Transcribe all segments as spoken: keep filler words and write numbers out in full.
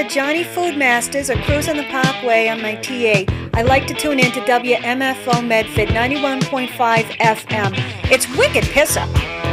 to Johnny Foodmasters or cruising the Parkway on my T eight, I like to tune in to W M F O Medford ninety-one point five F M. It's wicked pisser.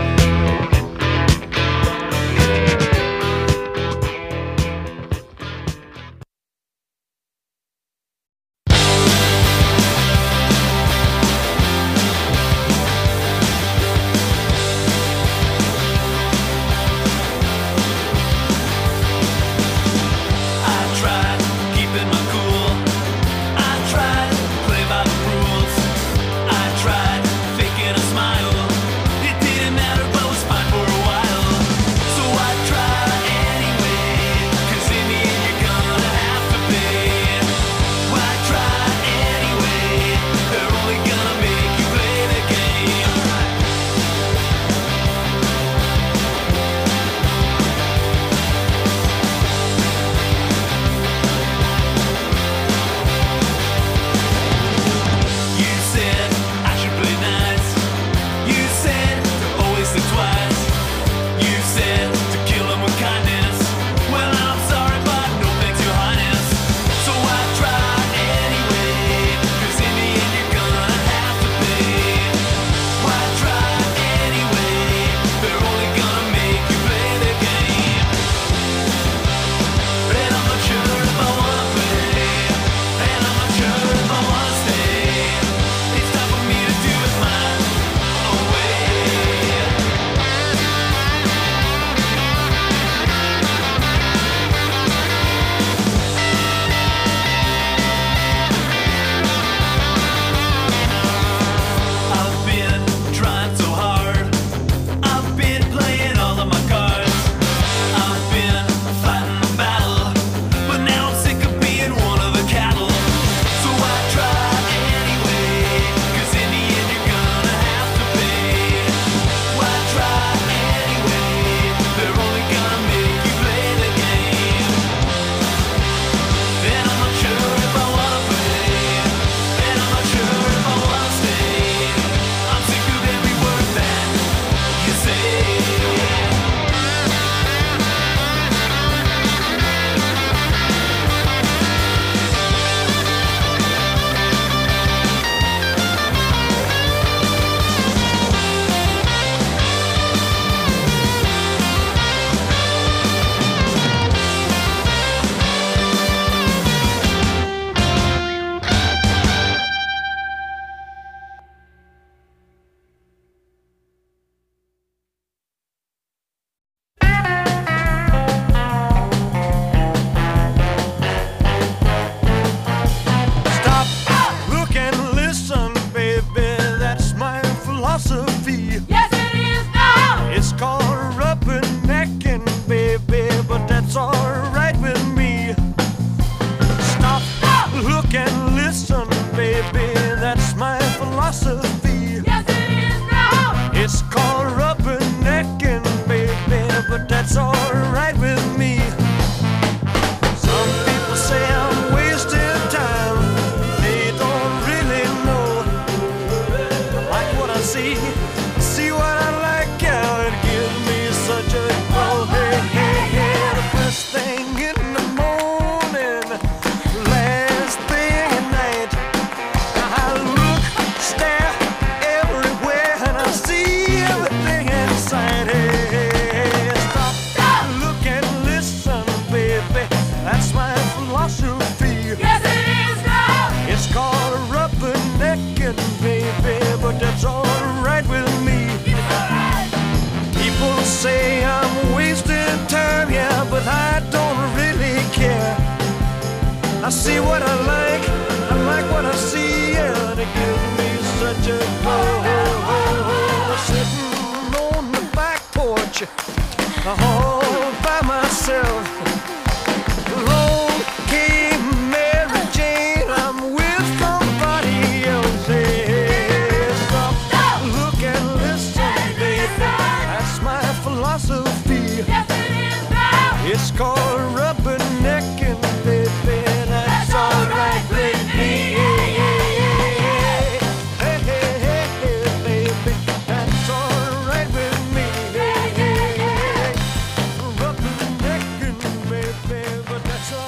I see what I like, I like what I see, and it gives me such a glow. Sitting on the back porch, all by myself. Alone came Mary Jane, I'm with somebody else. Hey, stop, stop, look and listen, baby. That's my philosophy. Yes, it is now. It's called rubbernecking, baby. That's alright with me. Hey, hey, hey, hey, baby. That's alright with me. Rubbernecking, baby, but that's all.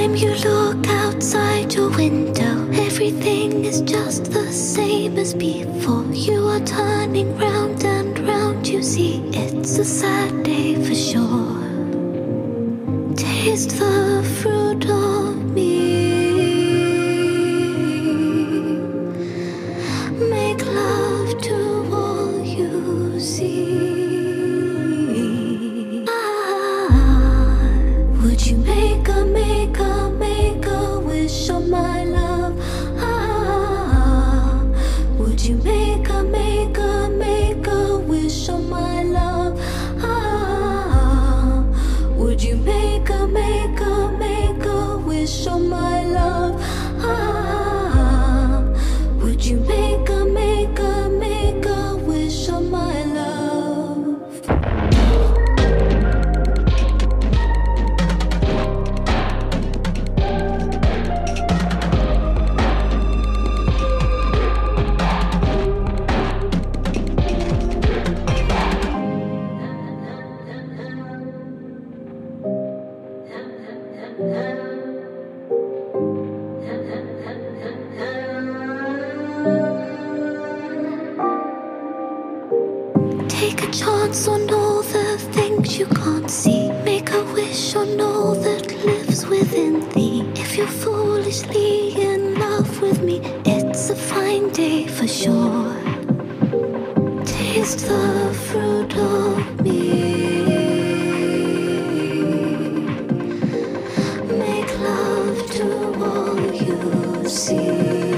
time you look outside your window, everything is just the same as before. You are turning round and round, you see it's a sad day for sure. Taste the fruit of me, make love to all you see. Ah, would you make a, make a, make a wish on my love? Ah, would you make a, make a, make a wish on my love? Ah, would you make a, make a, make a wish on my love? Ah, would you make a, make a, make a wish on my love? Take a chance on all the things you can't see. Make a wish on all that lives within thee. If you're foolishly in love with me, it's a fine day for sure. Taste the fruit of me, make love to all you see.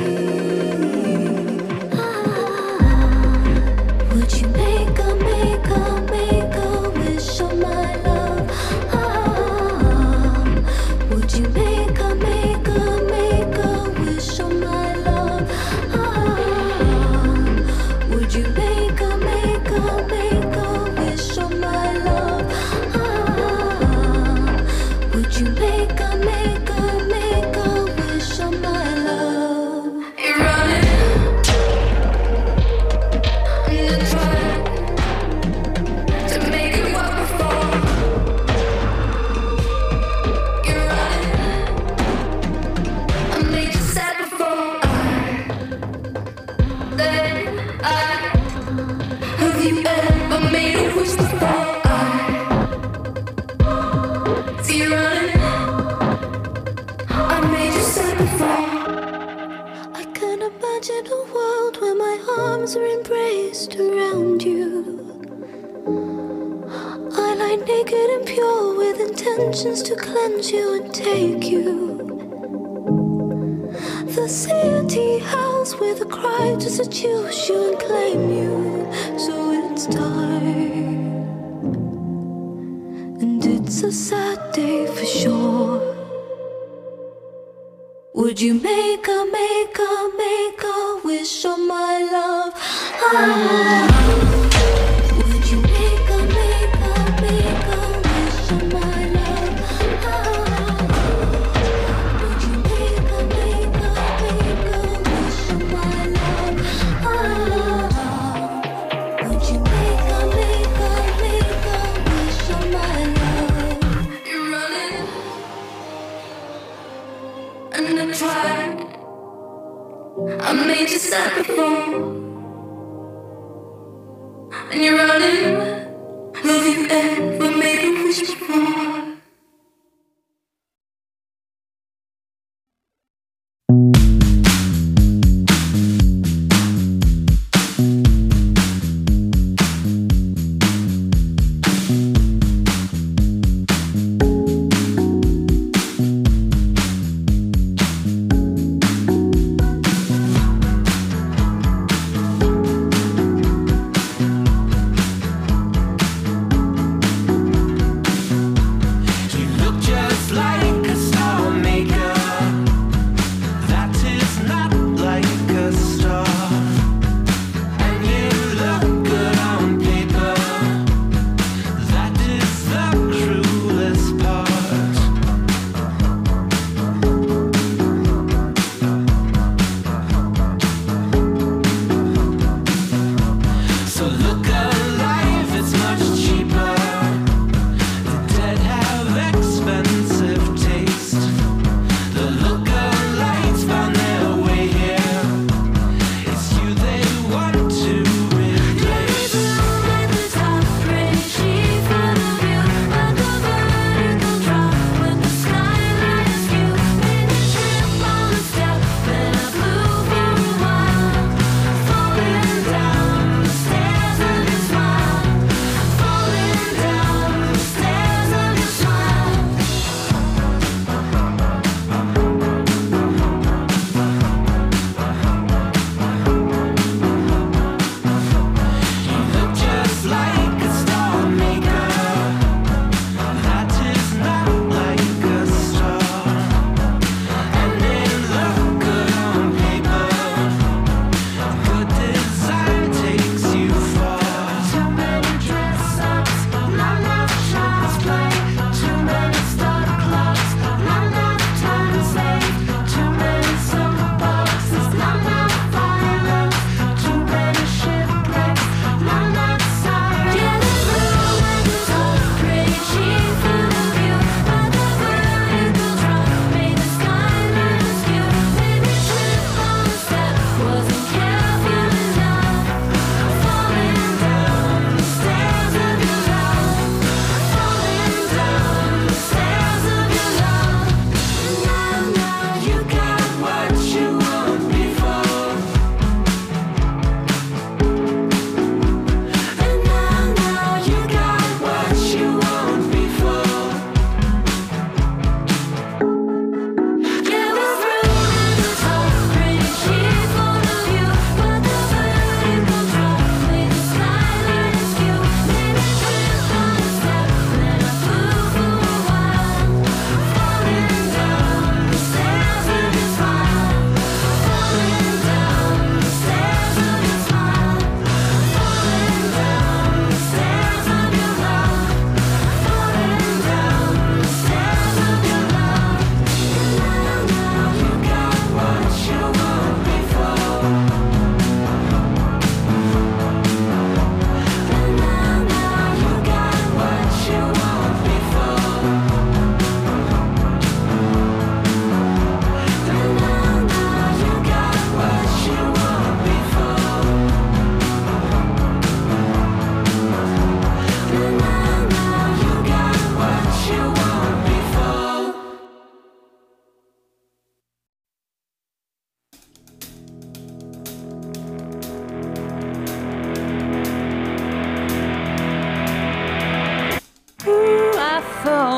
Would you make a, make a, make a wish on my love? Ah, would you make a, make a, make a wish on my love? Ah, would you make a, make a, make a wish on my love? Ah, would you make a, make a, make a wish on my love? You're running. Imagine a world where my arms are embraced around you. I lie naked and pure with intentions to cleanse you and take you. The city howls with a cry to seduce you and claim you. So it's time, and it's a sad day for sure. Would you make a, make a, make a wish on my love? Ah, would you make a, make a, make a wish on my love? Ah, would you make a, make a, make a wish on my love? Ah, would you make a, make a, make a wish on my love? You're running. And I tried, I made you sad before, and you're running. Have you ever made a wish before?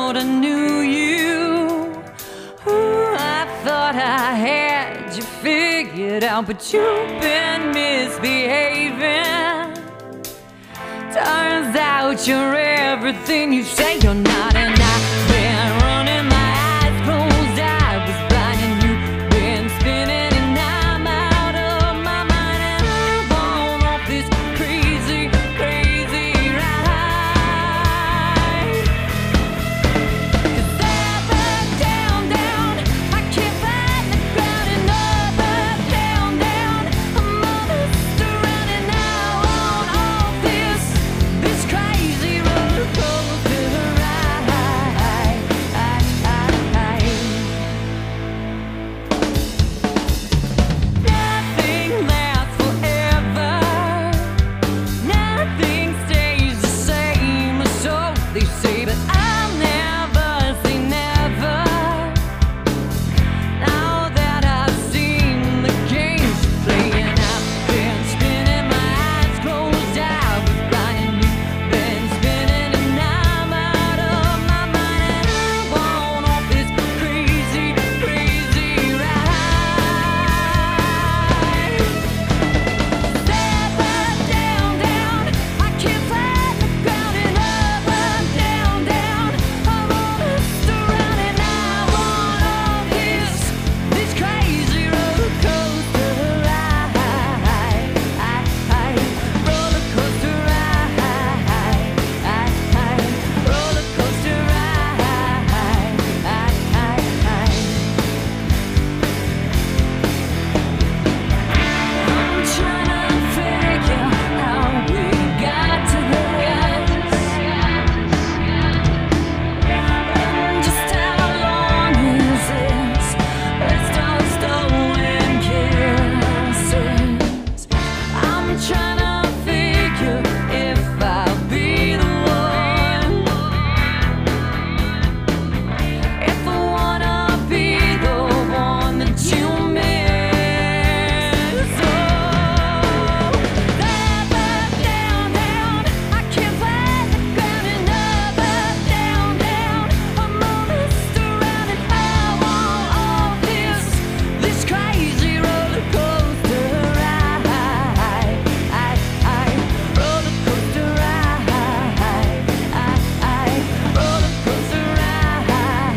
thought I knew you. Ooh, I thought I had you figured out, but you've been misbehaving. Turns out you're everything you say you're not, and I've been running my eyes closed. I was blind and you've been spinning, and I'm out of my mind, and I'm on off this crazy, crazy ride. 'Cause up, up, down, down, I can't find the ground, and up, up, down, down, I'm on a running now on all this, this crazy roller coaster ride. Nothing lasts forever. Nothing stays the same, so they say, but I'll never say never. Now that I've seen the games you're playing, I've been spinning my eyes closed. I was blind and you've been spinning, and I'm out of my mind, and I'm on off this crazy, crazy ride. Up, up, down, down, I can't find the ground, and up, up, down, down, I'm on a run, and I'm on all this, this crazy roller coaster ride. Roller coaster ride. Roller coaster ride. I'm trying to figure how we got to this, and just how long is this? Let's start stolen kisses. I'm trying to figure if I'll be the one, if I wanna be the one that you miss. Oh, up, up, down, down, I can't find the ground, and up, up, down, down, I'm on a run, and I want all this, this crazy roller coaster ride. Roller coaster ride. Roller coaster ride.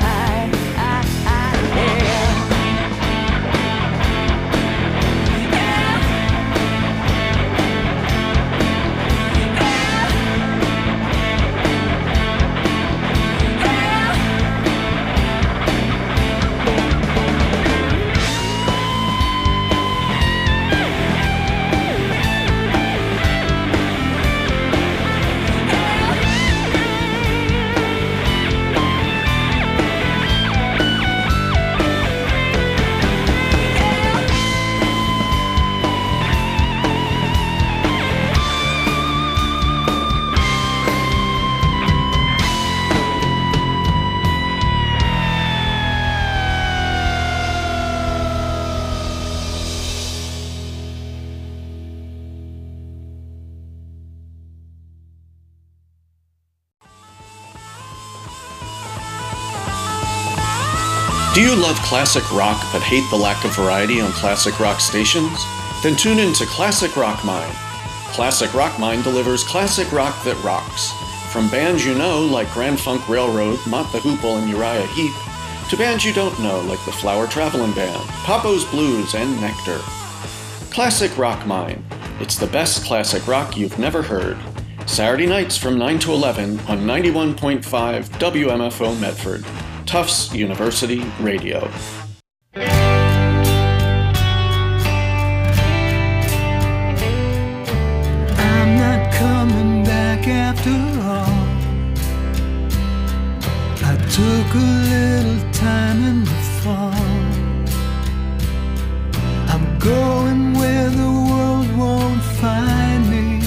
Do you love classic rock but hate the lack of variety on classic rock stations? Then tune in to Classic Rock Mine. Classic Rock Mine delivers classic rock that rocks. From bands you know like Grand Funk Railroad, Mott the Hoople, and Uriah Heep, to bands you don't know like the Flower Travelin' Band, Papo's Blues, and Nectar. Classic Rock Mine. It's the best classic rock you've never heard. Saturday nights from nine to eleven on ninety-one point five W M F O Medford, Tufts University Radio. I'm not coming back after all. I took a little time in the fall. I'm going where the world won't find me,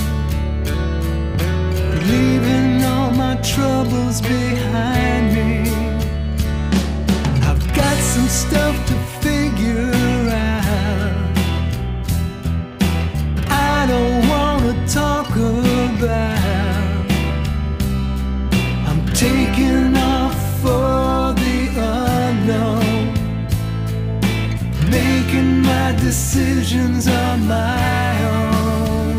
leaving all my troubles behind me. I've got some my decisions on my own.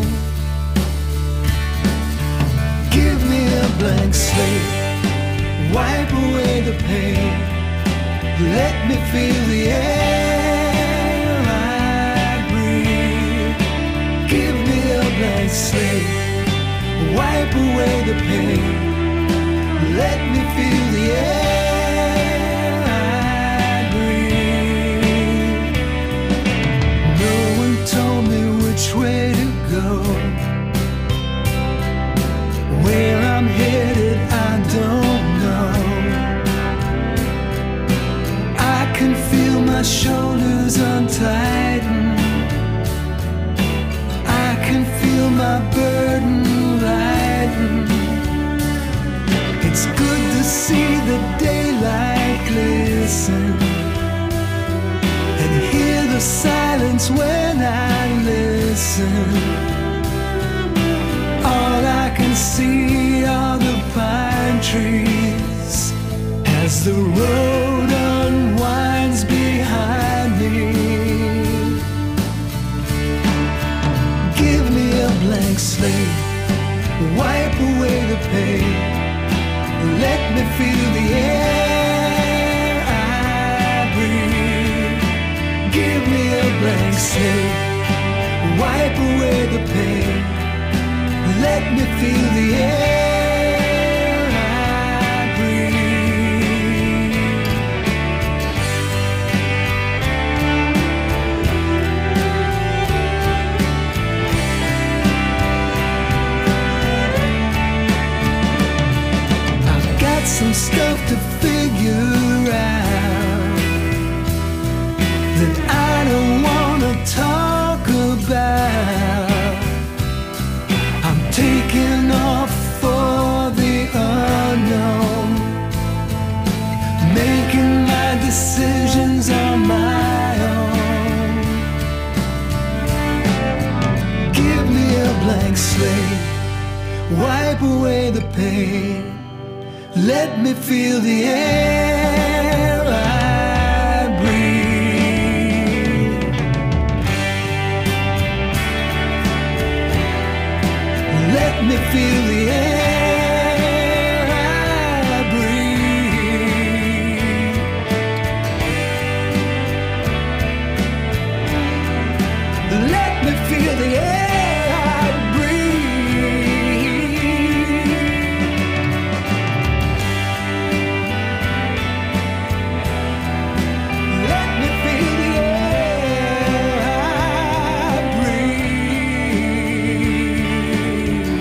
Give me a blank slate, wipe away the pain. Let me feel the air I breathe. Give me a blank slate, wipe away the pain. Let me feel the air I breathe. No one told me which way to go. Where I'm headed, I don't know. I can feel my shoulders untighten. I can feel my burden lighten. It's good to see the daylight glisten and hear the silence when I listen. All I can see are the pine trees as the road unwinds behind me. Give me a blank slate, wipe away the pain. Let me feel the air I breathe. Give me a blank slate, wipe away the pain. Let me feel the air I breathe. I've got some stuff to figure out that I don't wanna talk about. I'm taking off for the unknown, making my decisions on my own. Give me a blank slate, wipe away the pain. Let me feel the air I breathe. Let me feel the air I breathe. Let me feel the air I breathe. Let me feel the air I breathe.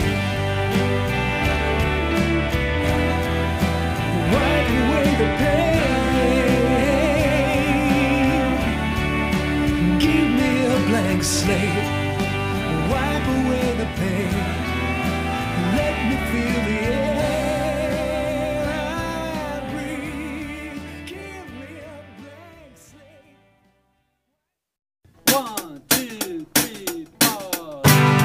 Wipe away the pain. Give me a blank slate, wipe away the pain. Let me feel the air I breathe. Give me a blank slate. One, two, three, four.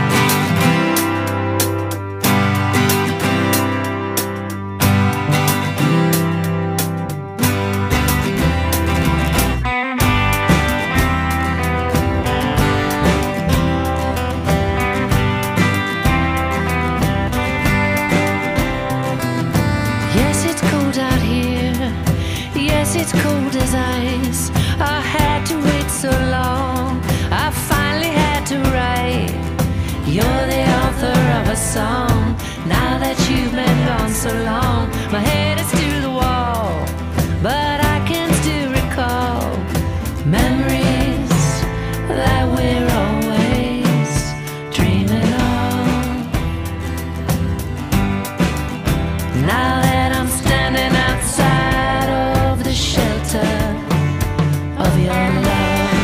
Yes, it's cold out here. Yes, it's cold as ice. I had to wait so long. I finally had to write. You're the author of a song. Now that you've been gone so long, my head is to the wall, but I can still recall memories that we're always dreaming of. Now that I'm standing outside of the shelter of your love,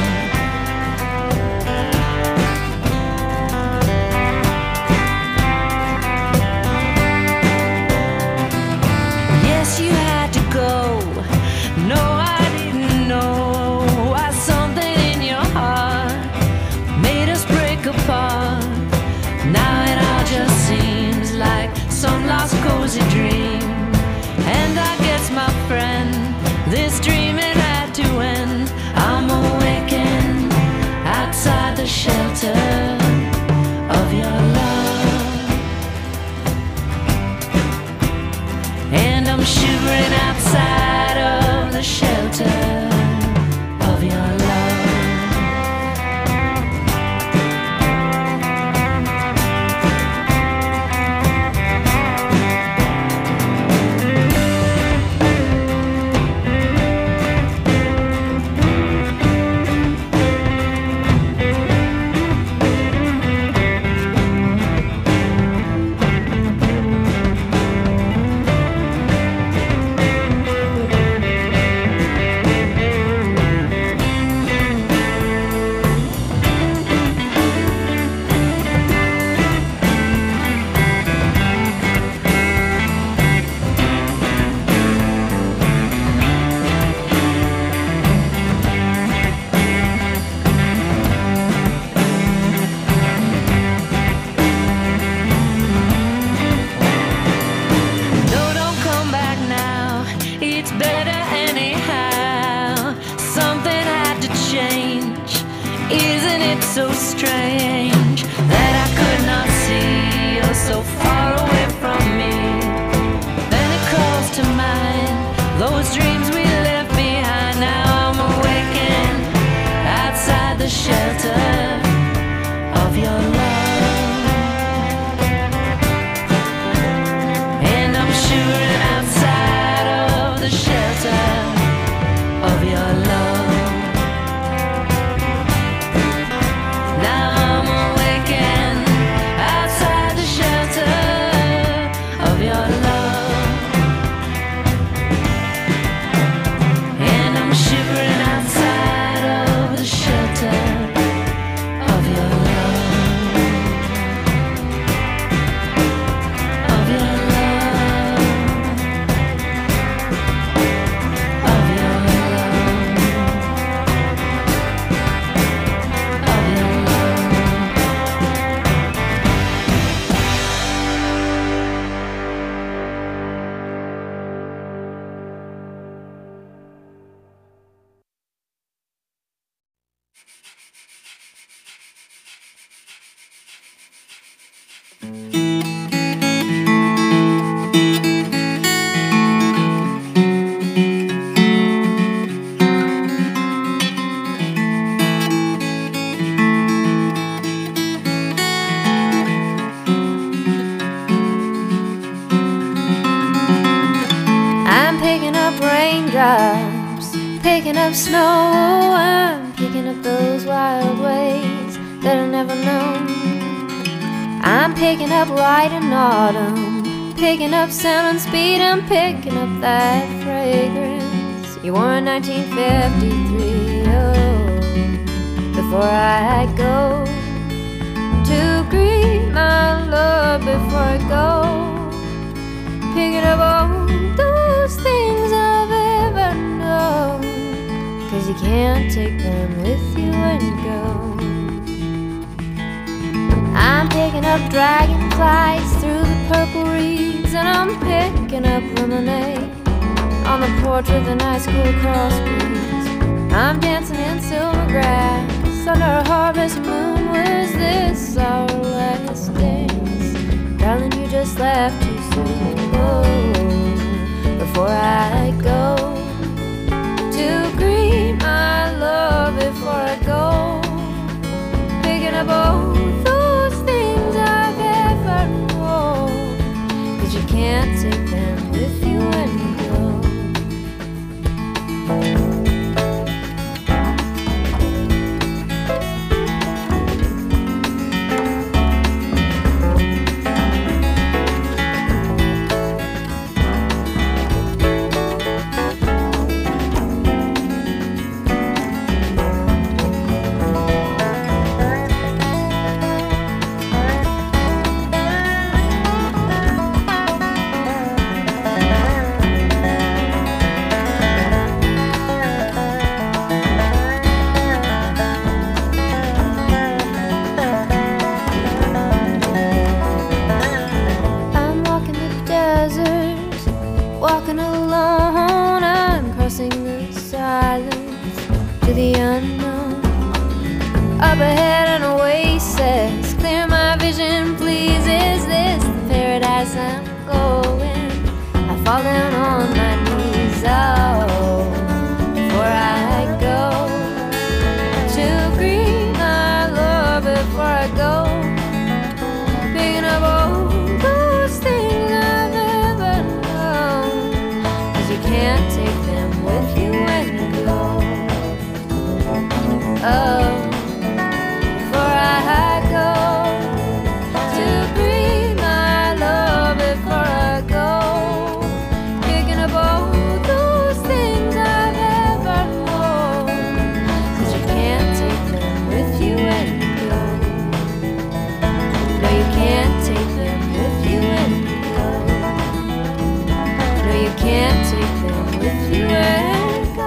so strange that I could not see you're so far away from me. Then it calls to mind those dreams we left behind. Now I'm awakened outside the shelter of your love, and I'm shivering outside of the shelter of your love. Now I'm awakened outside the shelter of your love, and I'm shivering outside of the shelter of your love, of your love, of your love, of your love. I'm picking up raindrops, picking up snow. I'm picking up those wild ways that I've never known. I'm picking up light and autumn, picking up sound and speed. I'm picking up that fragrance you wore in nineteen fifty-three. Oh, before I go to greet my love, before I go picking up all those things I've ever known, 'cause you can't take them with you when you go. I'm picking up dragonflies through the purple reeds, and I'm picking up lemonade on the porch with a nice cool cross breeze. I'm dancing in silver grass under a harvest moon. Was this our last dance? Darling, you just left too soon. Oh, before I go to greet my love, before I go picking up all those things I've ever known, 'cause you can't take them with you when you go. Walking alone, I'm crossing the silence to the unknown. Up ahead an oasis, clear my vision, please. Is this the paradise I'm going? I fall down on my knees. Oh, before I go to greet my love, before I go picking up all those things I've ever known, 'cause you can't take them with you when you go. Oh, before I go to greet my love, before I go picking up all those things I've ever known, 'cause you can't take them with you when you go. No, you can't take them with you when you go. No, you can't take them with you when you go.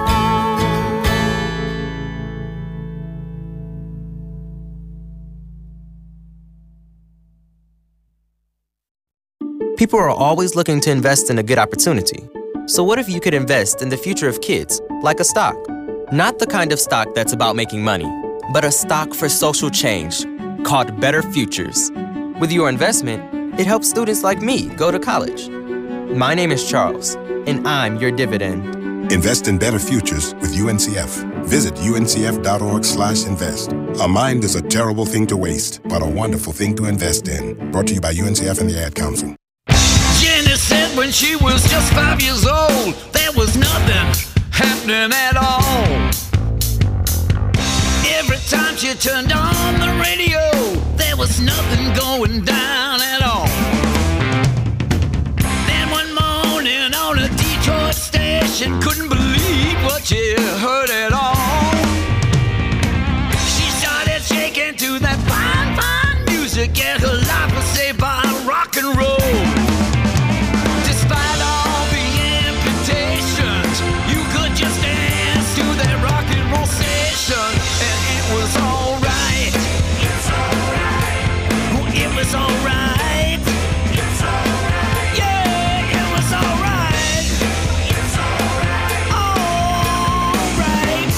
People are always looking to invest in a good opportunity. So what if you could invest in the future of kids, like a stock? Not the kind of stock that's about making money, but a stock for social change called Better Futures. With your investment, it helps students like me go to college. My name is Charles, and I'm your dividend. Invest in better futures with U N C F. Visit uncf.org slash invest. A mind is a terrible thing to waste, but a wonderful thing to invest in. Brought to you by U N C F and the Ad Council. Jenny said when she was just five years old, there was nothing happening at all. Every time she turned on the radio, there was nothing going down at all. Then one morning on a Detroit station, couldn't believe what she heard at all. She started shaking to that fine, fine music, yeah, her life was saved by rock and roll. Despite all the amputations, you could just dance to that rock and roll station, and it was alright. It's alright. Oh, it was alright. It's alright. Yeah, it was alright. It's alright. Alright.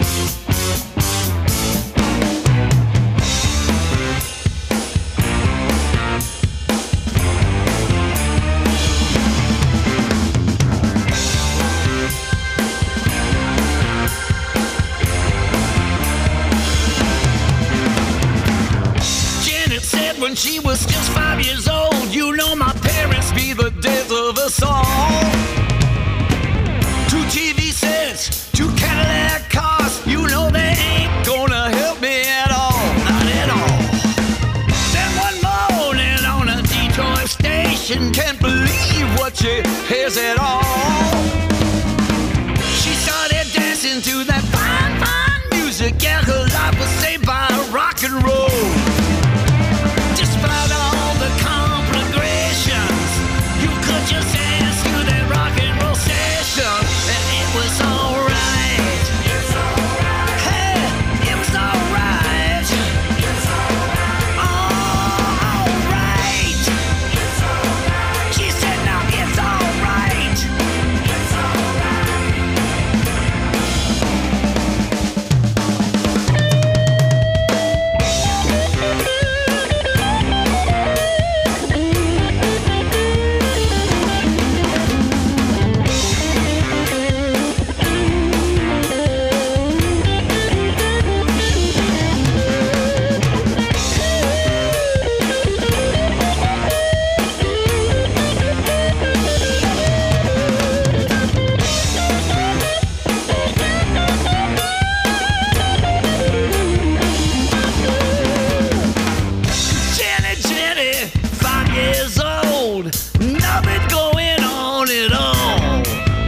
Janet said when she was just five years old, you know my parents be the death of us all. Two T V sets, two Cadillac cars, you know they ain't gonna help me at all, not at all. Then one morning on a Detroit station, can't believe what she hears at all. She started dancing to that fine, fine music, yeah, her life was saved by rock and roll. Despite all the conflagrations, you could just dance to that rock and roll station, and it was alright. It's alright. Hey, it was alright. It's alright. Alright. It's alright. She said now it's alright. It's Jenny, Jenny, five years old, nothing going on at all.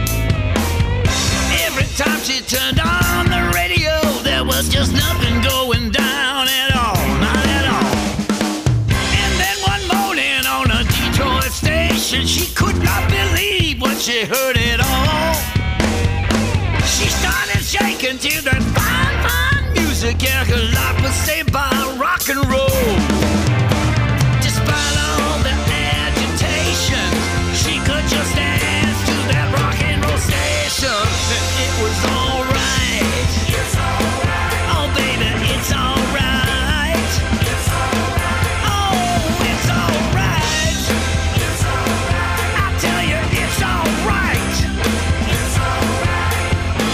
Every time she turned on the radio, there was just nothing going down at all, not at all. And then one morning on a Detroit station, she could not believe what she heard at all. She started shaking to that fine, fine music, yeah, her life was saved by rock and roll. Despite all the agitation, she could just dance to that rock and roll station, and it was alright. It's alright. Oh baby, it's alright. It's alright. Oh, it's alright. It's alright. I tell you, it's alright. It's alright.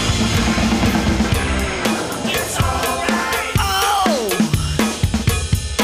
It's alright. Oh.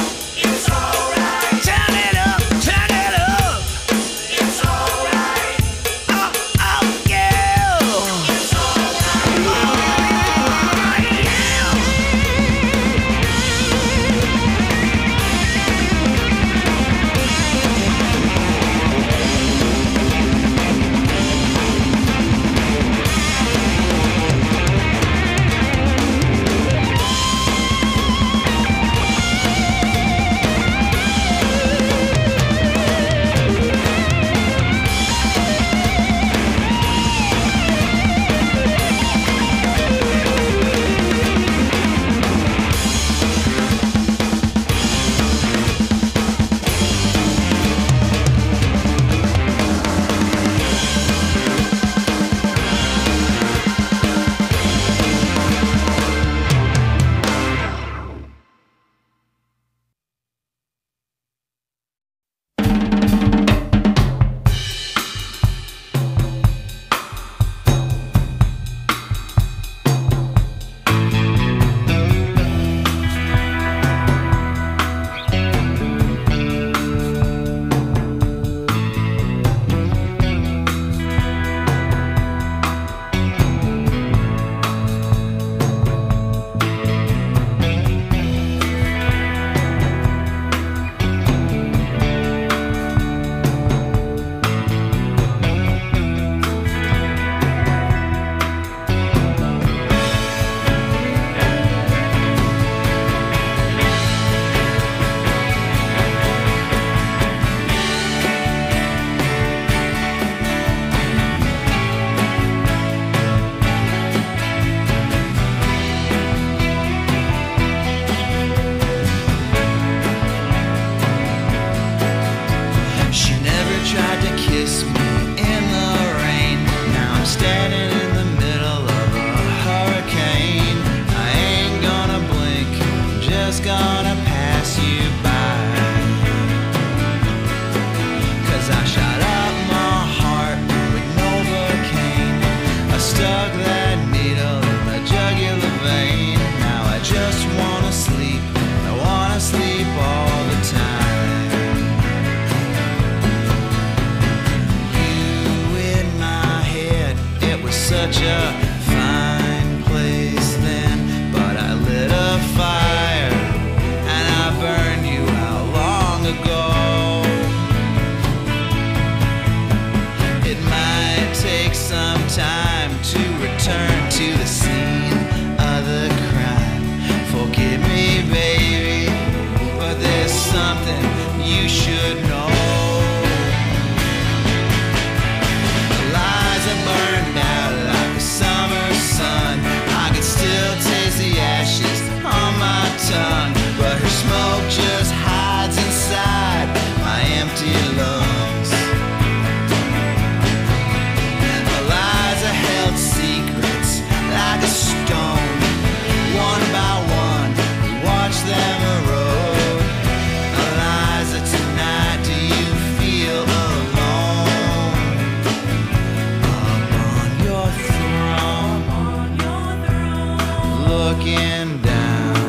looking down.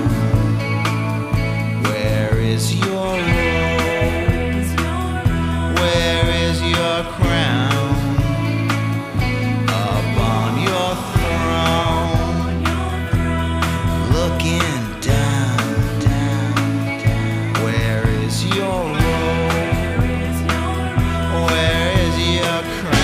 Where is your rose? Where is your crown? Up on your throne, looking down, down, down. Where is your rose? Where is your crown?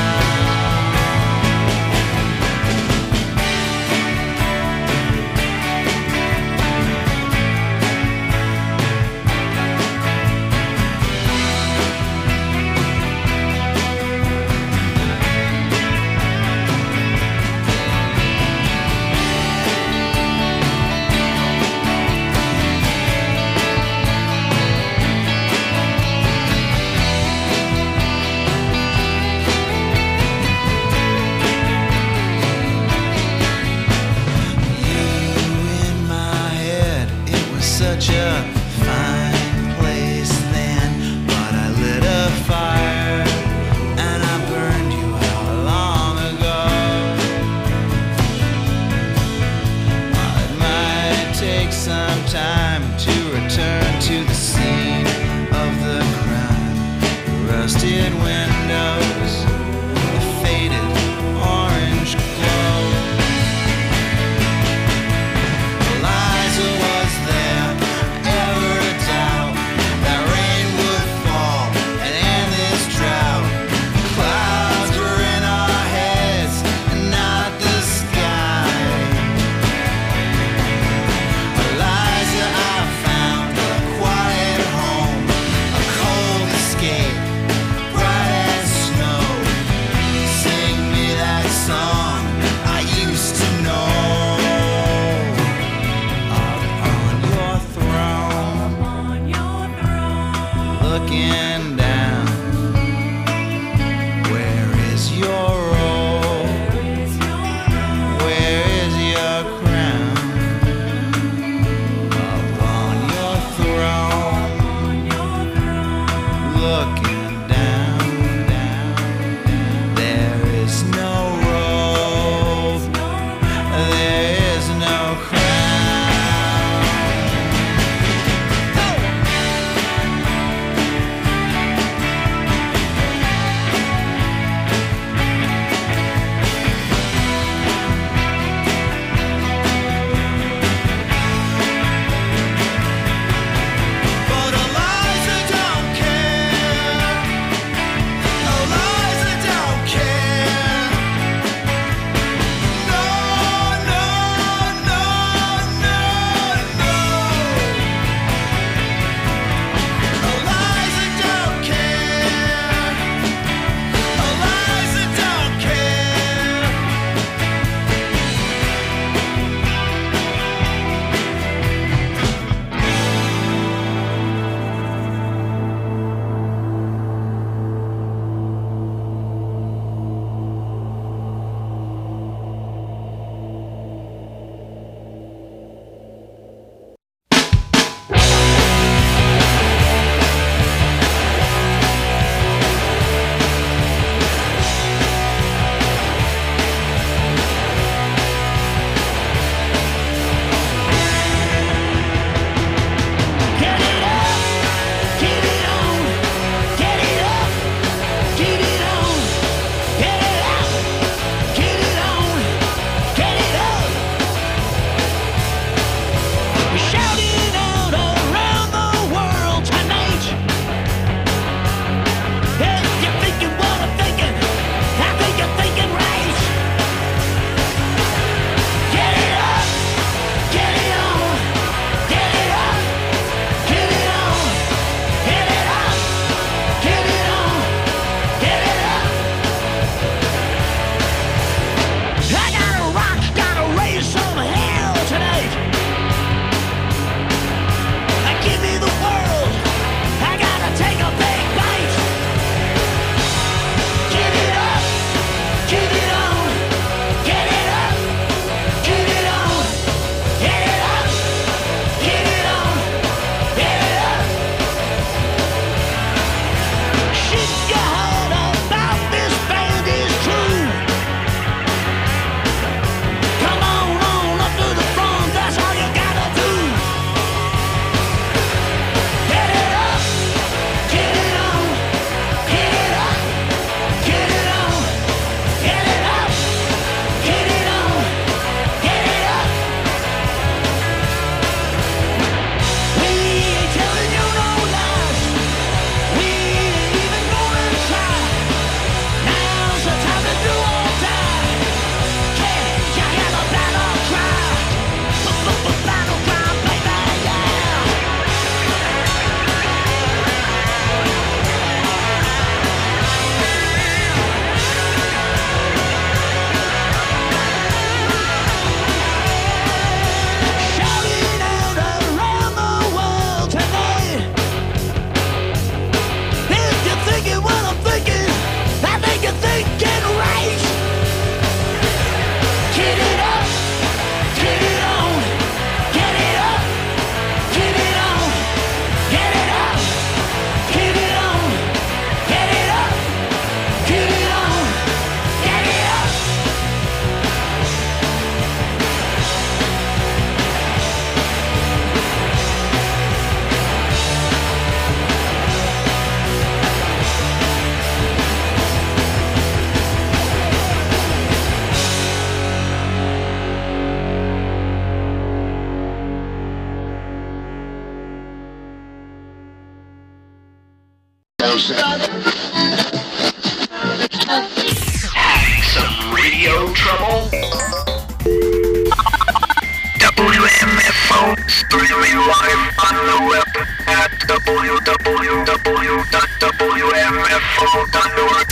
Such a fine place then, but I lit a fire and I burned you out long ago. It might take some time to return to the scene of the crime. Rusted windows, the faded orange glow. Eliza was there, ever a doubt that rain would fall and end this drought. Clouds were in our heads and not the sky. Eliza, I found Having some radio trouble? W M F O streaming live on the web at w w w dot w m f o dot org.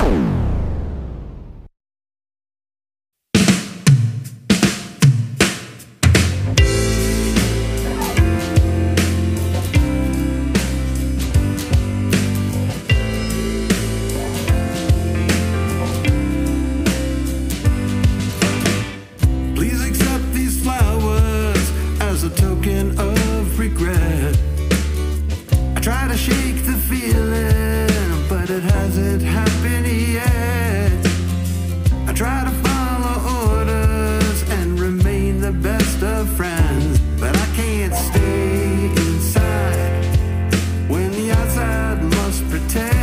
Please accept these flowers as a token of regret. I try to shake the feeling, but it hasn't happened yet. I try to follow orders and remain the best of friends, but I can't stay inside when the outside must pretend.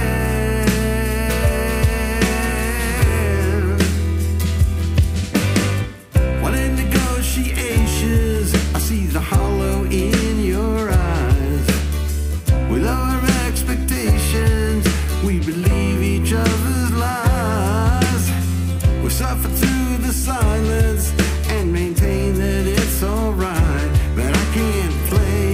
When in negotiations, I see the hollow in your eyes. We lower expectations, we believe each other's lies. We suffer through the silence and maintain that it's alright, but I can't play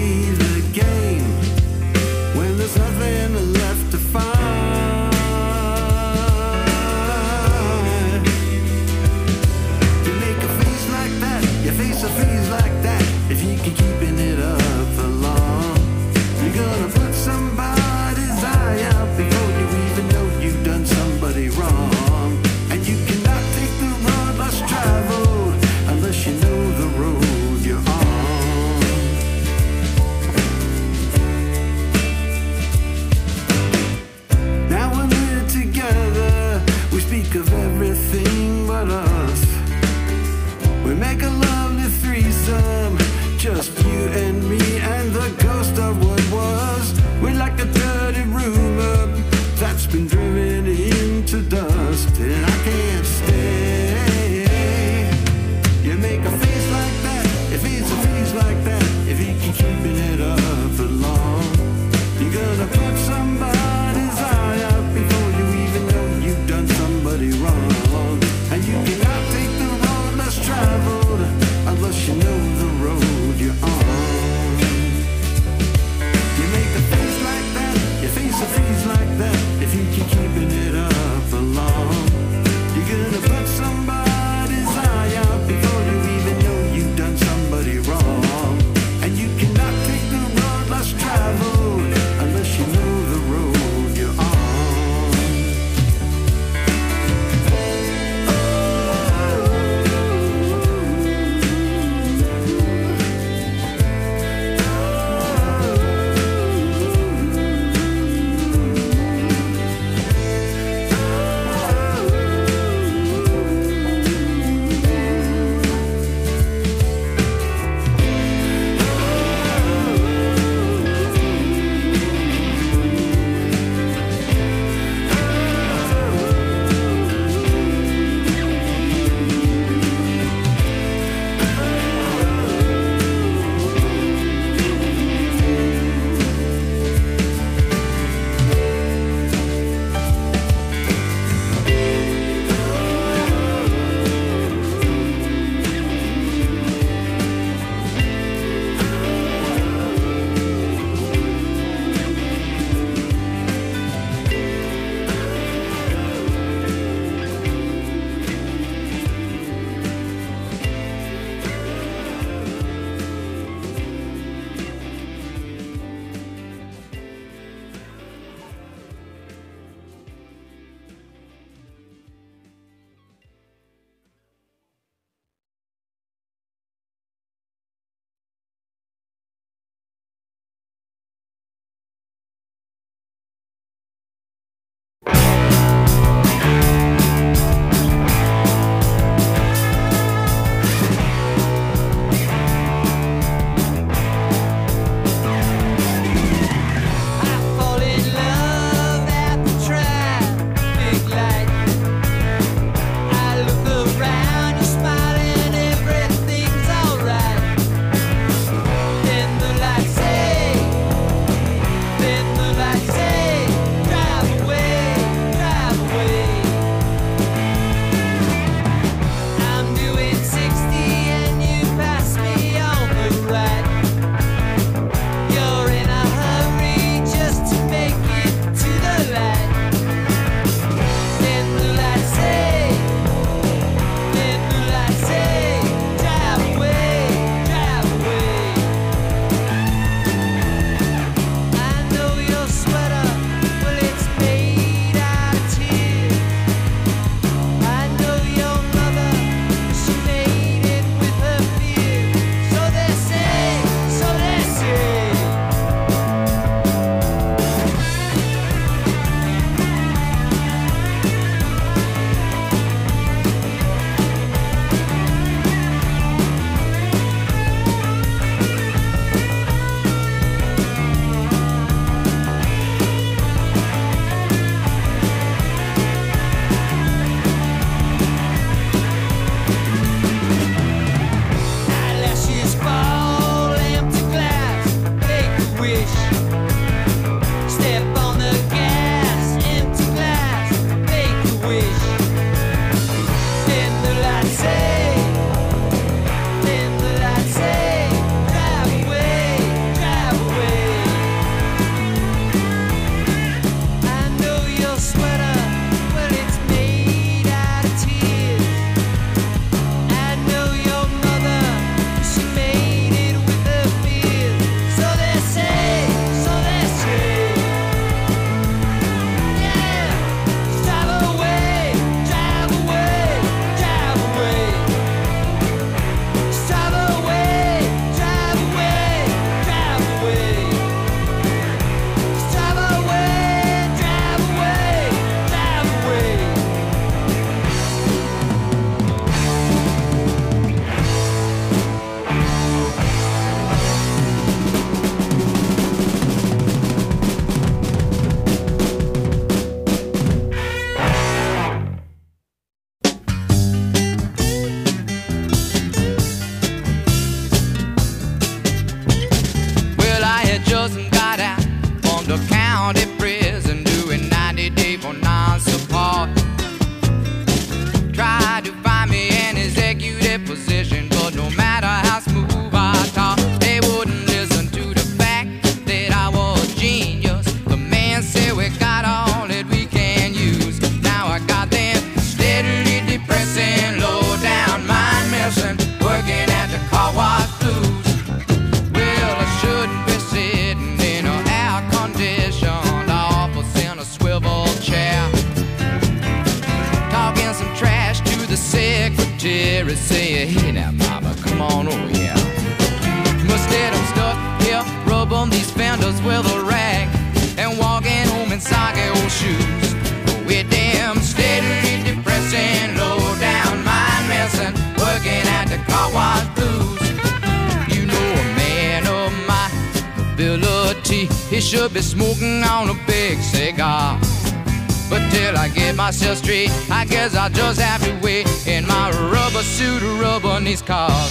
Shorty say, hey now mama, come on over here. Instead I'm stuck here, rubbing these fenders with a rag and walking home in soggy old shoes. We're damn steadily depressing, low down mind messing, working at the car wash blues. You know a man of my ability, he should be smoking on a big cigar. But till I get myself straight, I guess I'll just have to wait in my rubber suit, rubber these cars.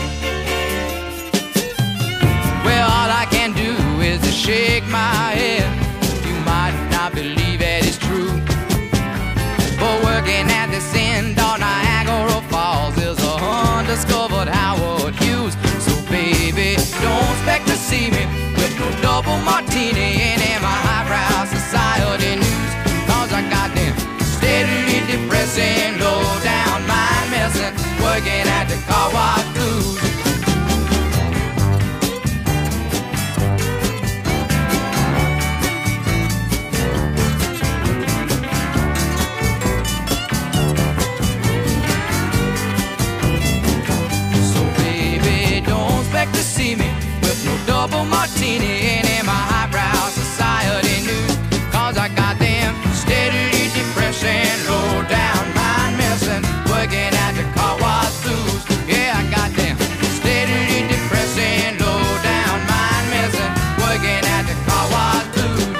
Well, all I can do is to shake my head. You might not believe it is true, but working at this end on Niagara Falls is a undiscovered Howard Hughes. So baby, don't expect to see me with no double martini and in my highbrow society news. Cause I got them steadily depressing, low down mind messing, working at the car wash blues. To see me with no double martini and in my highbrow society news. Cause I got them steadily depressing, low down mind messing, working at the car wash blues. Yeah, I got them steadily depressing, low down mind messing, working at the car wash blues.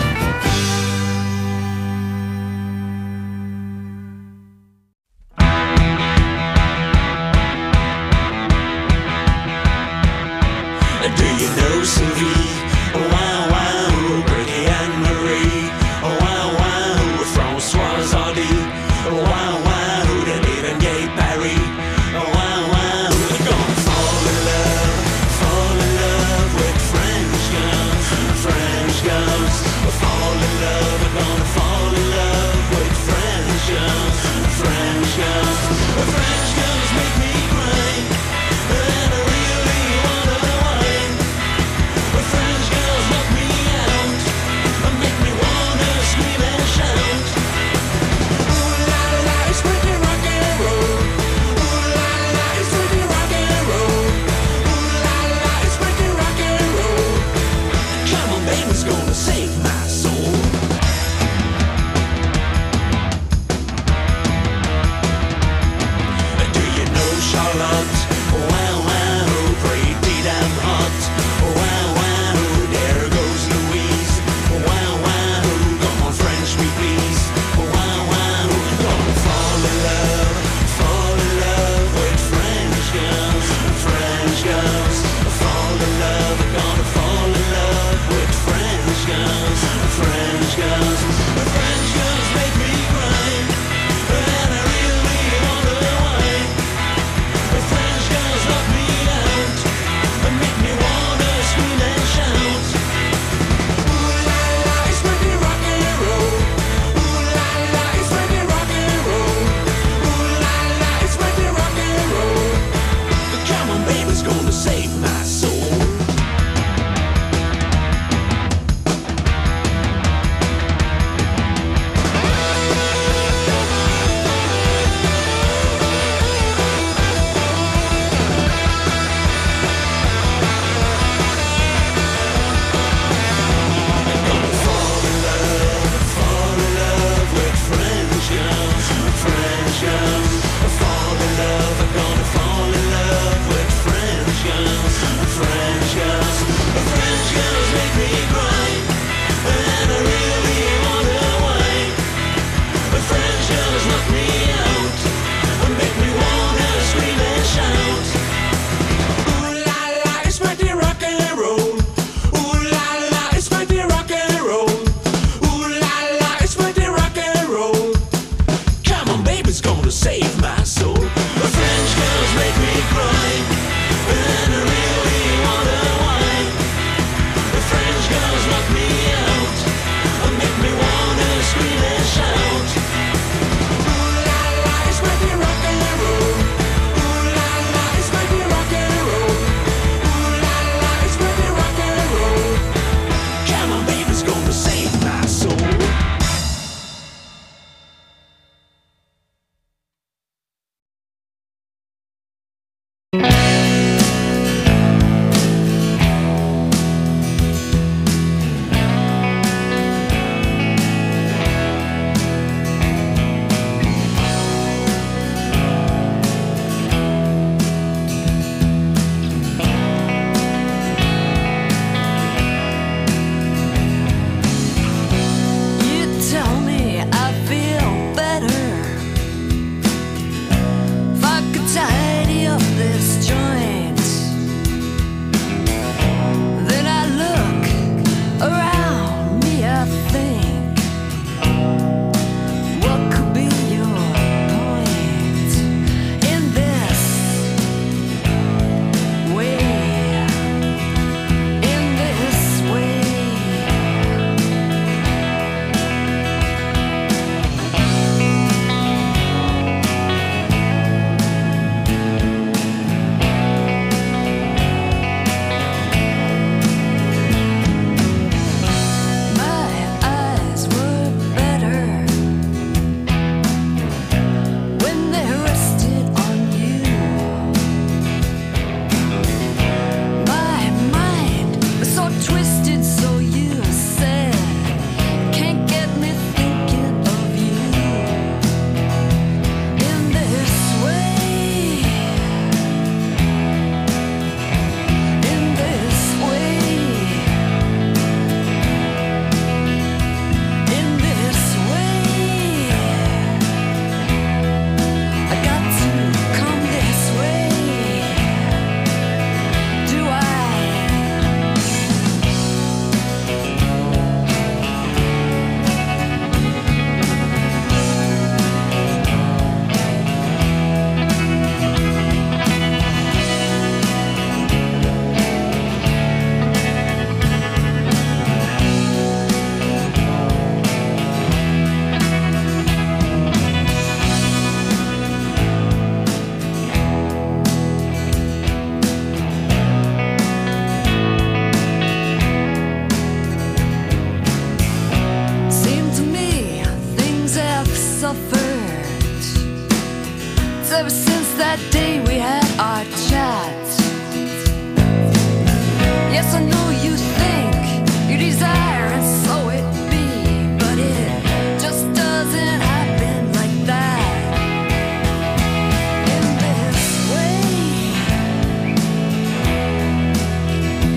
Do you know Sylvie?